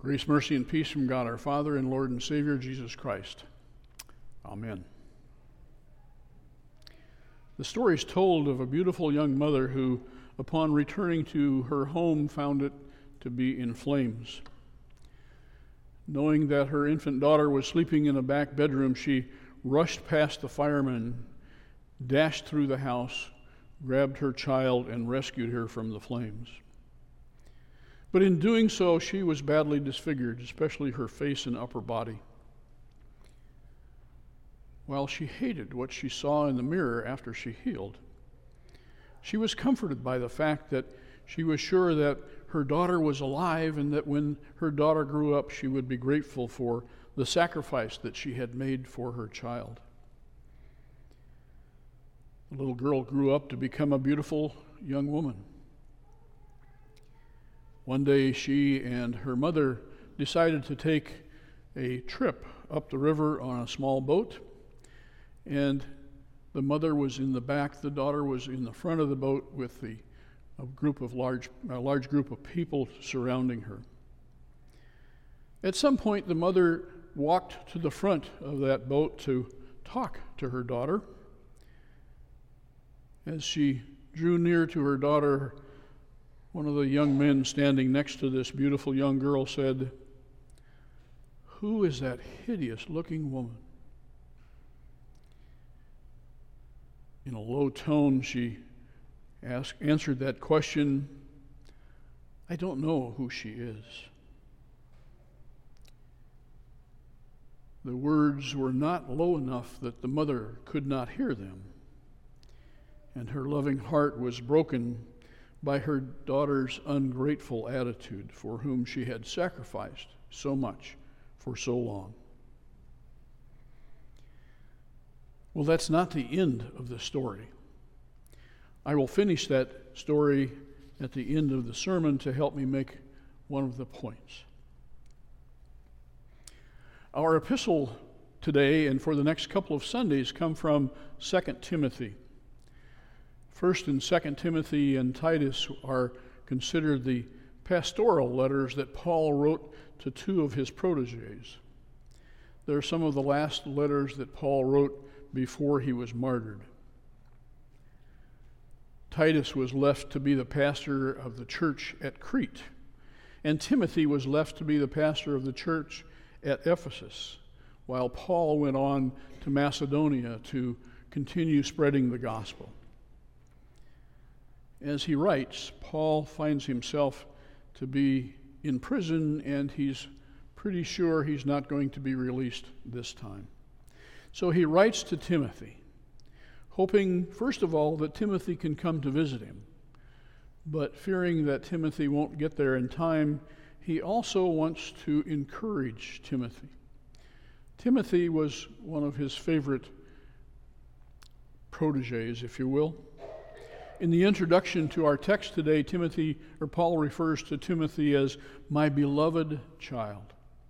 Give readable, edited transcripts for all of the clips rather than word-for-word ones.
Grace, mercy, and peace from God our Father and Lord and Savior, Jesus Christ. Amen. The story is told of a beautiful young mother who, upon returning to her home, found it to be in flames. Knowing that her infant daughter was sleeping in a back bedroom, she rushed past the firemen, dashed through the house, grabbed her child, and rescued her from the flames. But in doing so, she was badly disfigured, especially her face and upper body. While she hated what she saw in the mirror after she healed, she was comforted by the fact that she was sure that her daughter was alive and that when her daughter grew up, she would be grateful for the sacrifice that she had made for her child. The little girl grew up to become a beautiful young woman. One day, she and her mother decided to take a trip up the river on a small boat, and the mother was in the back, the daughter was in the front of the boat with a large group of people surrounding her. At some point, the mother walked to the front of that boat to talk to her daughter. As she drew near to her daughter, one of the young men standing next to this beautiful young girl said, "Who is that hideous-looking woman?" In a low tone, she answered that question, "I don't know who she is." The words were not low enough that the mother could not hear them, and her loving heart was broken by her daughter's ungrateful attitude for whom she had sacrificed so much for so long. Well, that's not the end of the story. I will finish that story at the end of the sermon to help me make one of the points. Our epistle today and for the next couple of Sundays come from 2 Timothy. 1 and 2 Timothy and Titus are considered the pastoral letters that Paul wrote to two of his protégés. They're some of the last letters that Paul wrote before he was martyred. Titus was left to be the pastor of the church at Crete, and Timothy was left to be the pastor of the church at Ephesus, while Paul went on to Macedonia to continue spreading the gospel. As he writes, Paul finds himself to be in prison, and he's pretty sure he's not going to be released this time. So he writes to Timothy, hoping, first of all, that Timothy can come to visit him. But fearing that Timothy won't get there in time, he also wants to encourage Timothy. Timothy was one of his favorite protégés, if you will. In the introduction to our text today, Paul refers to Timothy as my beloved child.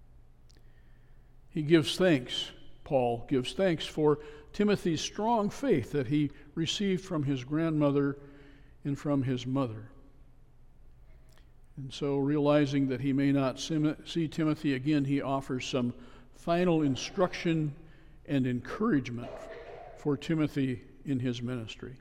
Paul gives thanks for Timothy's strong faith that he received from his grandmother and from his mother. And so, realizing that he may not see Timothy again, he offers some final instruction and encouragement for Timothy in his ministry.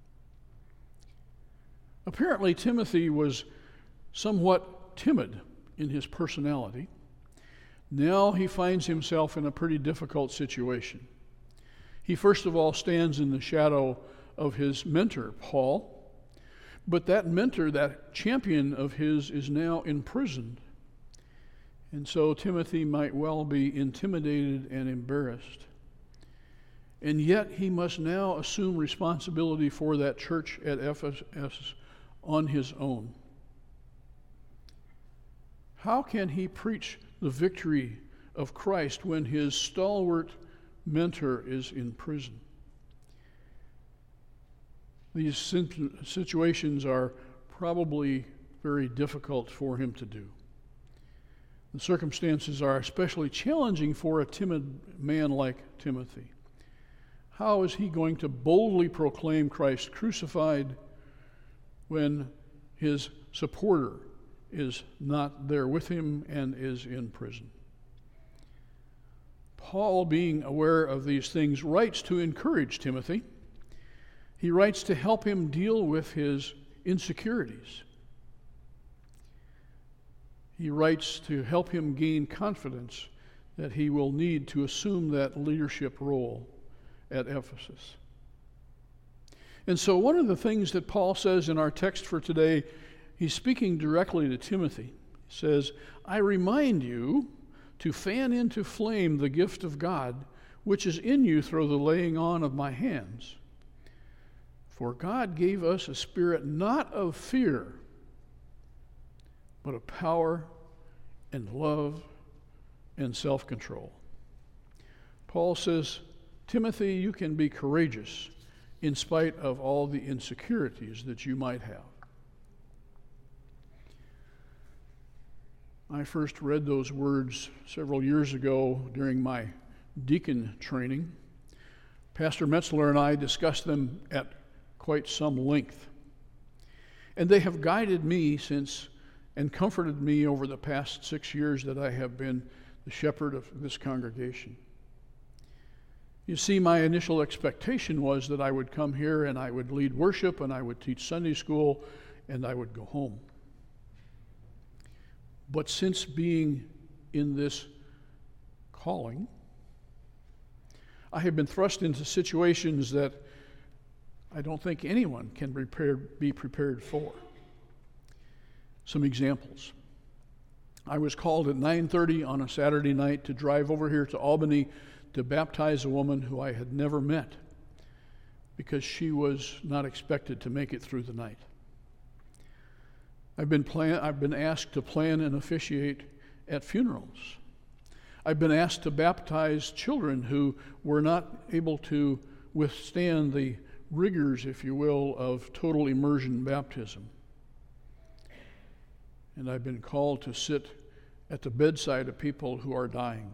Apparently, Timothy was somewhat timid in his personality. Now he finds himself in a pretty difficult situation. He first of all stands in the shadow of his mentor, Paul, but that mentor, that champion of his, is now imprisoned. And so Timothy might well be intimidated and embarrassed. And yet he must now assume responsibility for that church at Ephesus on his own. How can he preach the victory of Christ when his stalwart mentor is in prison? These situations are probably very difficult for him to do. The circumstances are especially challenging for a timid man like Timothy. How is he going to boldly proclaim Christ crucified when his supporter is not there with him and is in prison. Paul, being aware of these things, writes to encourage Timothy. He writes to help him deal with his insecurities. He writes to help him gain confidence that he will need to assume that leadership role at Ephesus. And so one of the things that Paul says in our text for today, he's speaking directly to Timothy. He says, I remind you to fan into flame the gift of God, which is in you through the laying on of my hands. For God gave us a spirit not of fear, but of power and love and self-control. Paul says, Timothy, you can be courageous in spite of all the insecurities that you might have. I first read those words several years ago during my deacon training. Pastor Metzler and I discussed them at quite some length. And they have guided me since and comforted me over the past 6 years that I have been the shepherd of this congregation. You see, my initial expectation was that I would come here and I would lead worship and I would teach Sunday school and I would go home. But since being in this calling, I have been thrust into situations that I don't think anyone can be prepared for. Some examples. I was called at 9:30 on a Saturday night to drive over here to Albany to baptize a woman who I had never met because she was not expected to make it through the night. I've been asked to plan and officiate at funerals. I've been asked to baptize children who were not able to withstand the rigors, if you will, of total immersion baptism. And I've been called to sit at the bedside of people who are dying.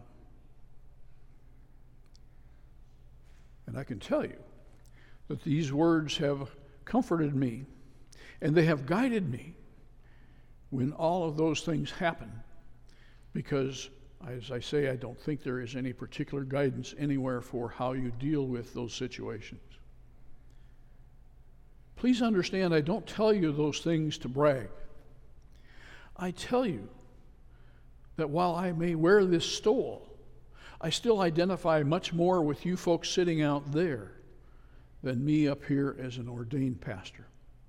And I can tell you that these words have comforted me and they have guided me when all of those things happen, because, as I say, I don't think there is any particular guidance anywhere for how you deal with those situations. Please understand, I don't tell you those things to brag. I tell you that while I may wear this stole, I still identify much more with you folks sitting out there than me up here as an ordained pastor.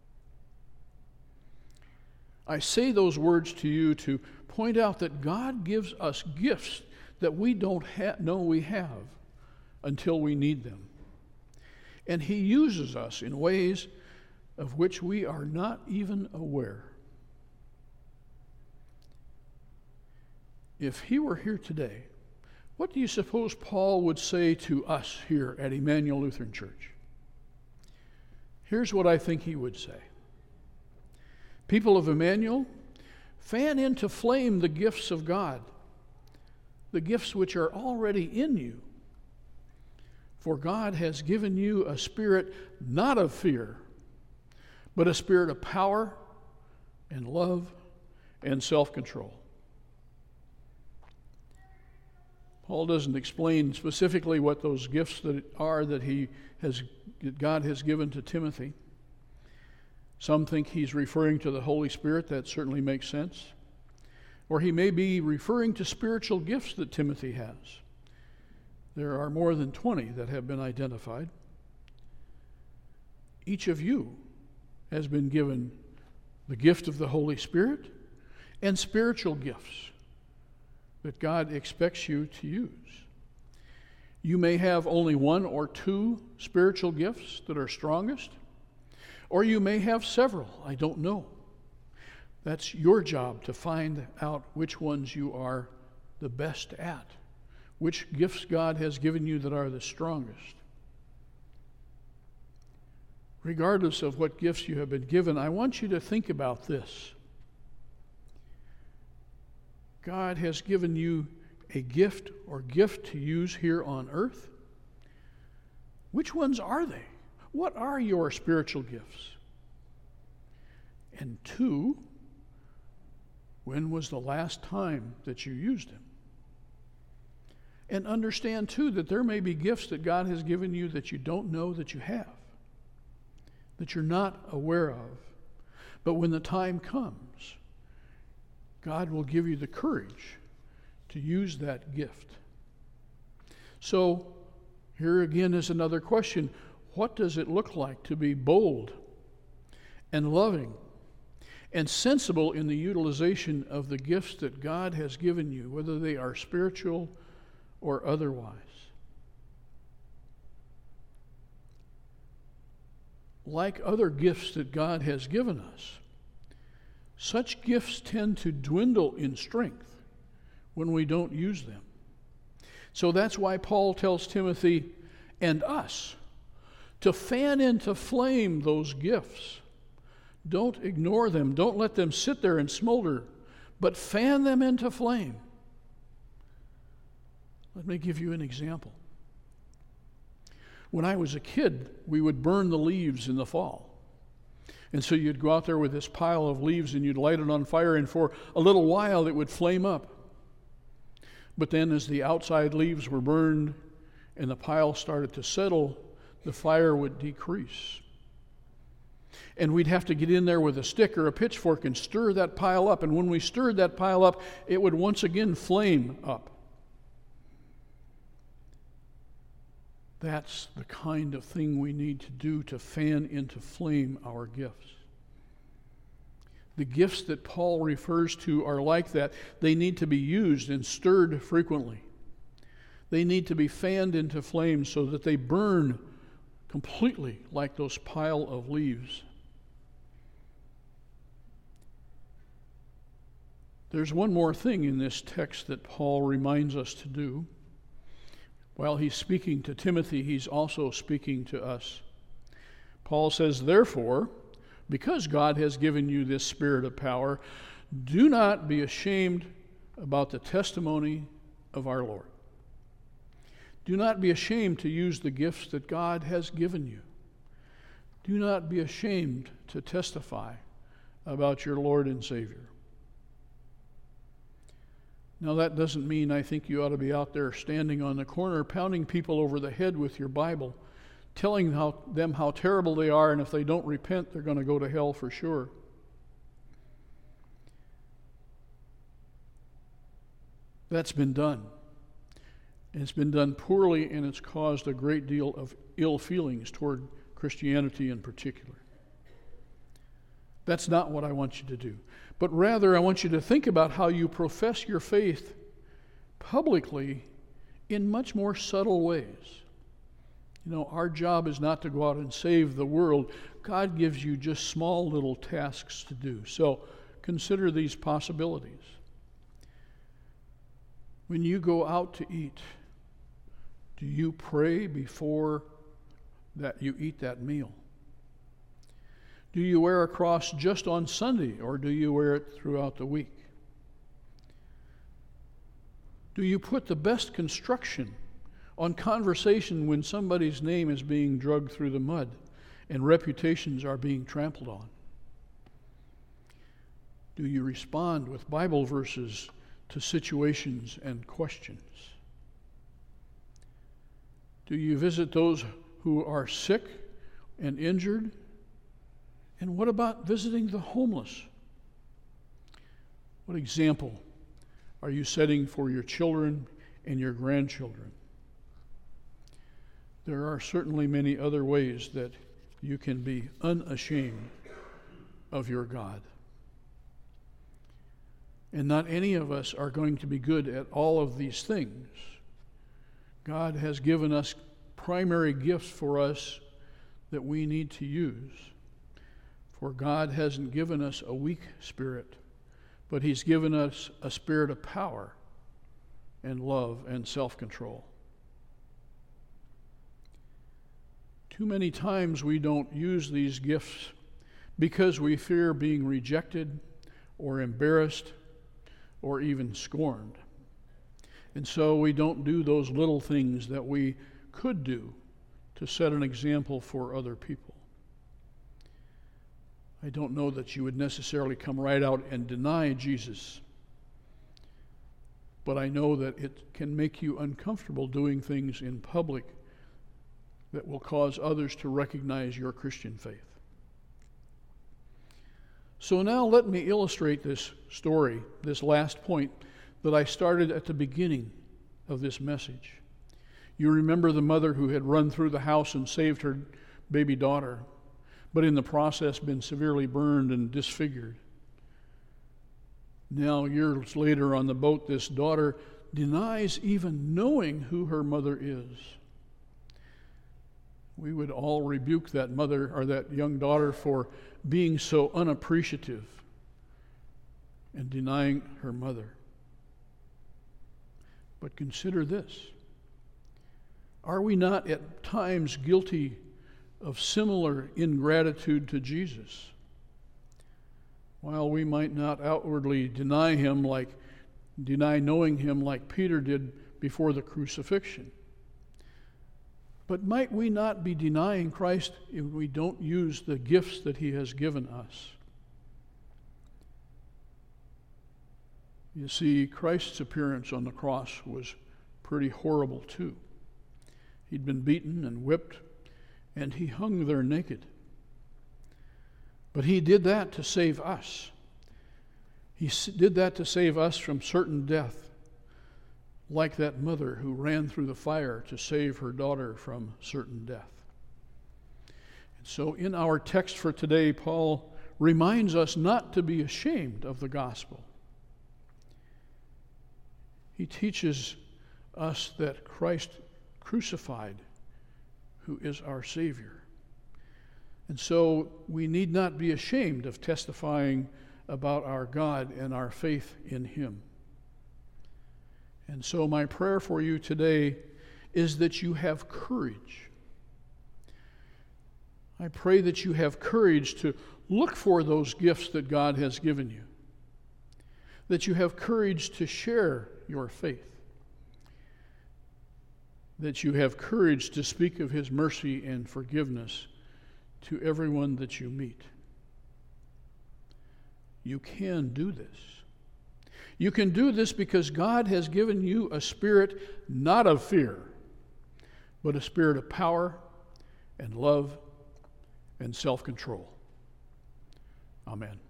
I say those words to you to point out that God gives us gifts that we don't know we have until we need them. And He uses us in ways of which we are not even aware. If He were here today, what do you suppose Paul would say to us here at Emmanuel Lutheran Church? Here's what I think he would say. People of Emmanuel, fan into flame the gifts of God, the gifts which are already in you. For God has given you a spirit not of fear, but a spirit of power and love and self-control. Paul doesn't explain specifically what those gifts that are that God has given to Timothy. Some think he's referring to the Holy Spirit. That certainly makes sense. Or he may be referring to spiritual gifts that Timothy has. There are more than 20 that have been identified. Each of you has been given the gift of the Holy Spirit and spiritual gifts that God expects you to use. You may have only 1 or 2 spiritual gifts that are strongest, or you may have several. I don't know. That's your job to find out which ones you are the best at, which gifts God has given you that are the strongest. Regardless of what gifts you have been given, I want you to think about this. God has given you a gift or gift to use here on earth. Which ones are they? What are your spiritual gifts? And 2, When was the last time that you used them? And understand, too, that there may be gifts that God has given you that you don't know that you have, that you're not aware of. But when the time comes, God will give you the courage to use that gift. So, here again is another question. What does it look like to be bold and loving and sensible in the utilization of the gifts that God has given you, whether they are spiritual or otherwise? Like other gifts that God has given us, such gifts tend to dwindle in strength when we don't use them. So that's why Paul tells Timothy and us to fan into flame those gifts. Don't ignore them. Don't let them sit there and smolder, but fan them into flame. Let me give you an example. When I was a kid, we would burn the leaves in the fall. And so you'd go out there with this pile of leaves and you'd light it on fire, and for a little while it would flame up. But then as the outside leaves were burned and the pile started to settle, the fire would decrease. And we'd have to get in there with a stick or a pitchfork and stir that pile up. And when we stirred that pile up, it would once again flame up. That's the kind of thing we need to do to fan into flame our gifts. The gifts that Paul refers to are like that. They need to be used and stirred frequently. They need to be fanned into flame so that they burn completely like those pile of leaves. There's one more thing in this text that Paul reminds us to do. While he's speaking to Timothy, he's also speaking to us. Paul says, therefore, because God has given you this spirit of power, do not be ashamed about the testimony of our Lord. Do not be ashamed to use the gifts that God has given you. Do not be ashamed to testify about your Lord and Savior. Now, that doesn't mean I think you ought to be out there standing on the corner, pounding people over the head with your Bible, telling them how terrible they are, and if they don't repent, they're going to go to hell for sure. That's been done. It's been done poorly, and it's caused a great deal of ill feelings toward Christianity in particular. That's not what I want you to do. But rather, I want you to think about how you profess your faith publicly in much more subtle ways. You know, our job is not to go out and save the world. God gives you just small little tasks to do. So consider these possibilities. When you go out to eat, do you pray before that you eat that meal? Do you wear a cross just on Sunday, or do you wear it throughout the week? Do you put the best construction on conversation when somebody's name is being dragged through the mud and reputations are being trampled on? Do you respond with Bible verses to situations and questions? Do you visit those who are sick and injured? And what about visiting the homeless? What example are you setting for your children and your grandchildren? There are certainly many other ways that you can be unashamed of your God. And not any of us are going to be good at all of these things. God has given us primary gifts for us that we need to use. For God hasn't given us a weak spirit, but He's given us a spirit of power and love and self-control. Too many times we don't use these gifts because we fear being rejected or embarrassed or even scorned. And so we don't do those little things that we could do to set an example for other people. I don't know that you would necessarily come right out and deny Jesus, but I know that it can make you uncomfortable doing things in public that will cause others to recognize your Christian faith. So now let me illustrate this story, this last point that I started at the beginning of this message. You remember the mother who had run through the house and saved her baby daughter, but in the process been severely burned and disfigured. Now, years later on the boat, this daughter denies even knowing who her mother is. We would all rebuke that mother or that young daughter for being so unappreciative and denying her mother. But consider this. Are we not at times guilty of similar ingratitude to Jesus? While we might not outwardly deny knowing him like Peter did before the crucifixion, but might we not be denying Christ if we don't use the gifts that he has given us? You see, Christ's appearance on the cross was pretty horrible too. He'd been beaten and whipped, and he hung there naked. But he did that to save us. He did that to save us from certain death, like that mother who ran through the fire to save her daughter from certain death. And so in our text for today, Paul reminds us not to be ashamed of the gospel. He teaches us that Christ crucified, who is our Savior. And so we need not be ashamed of testifying about our God and our faith in him. And so my prayer for you today is that you have courage. I pray that you have courage to look for those gifts that God has given you, that you have courage to share your faith, that you have courage to speak of his mercy and forgiveness to everyone that you meet. You can do this. You can do this because God has given you a spirit not of fear, but a spirit of power and love and self-control. Amen.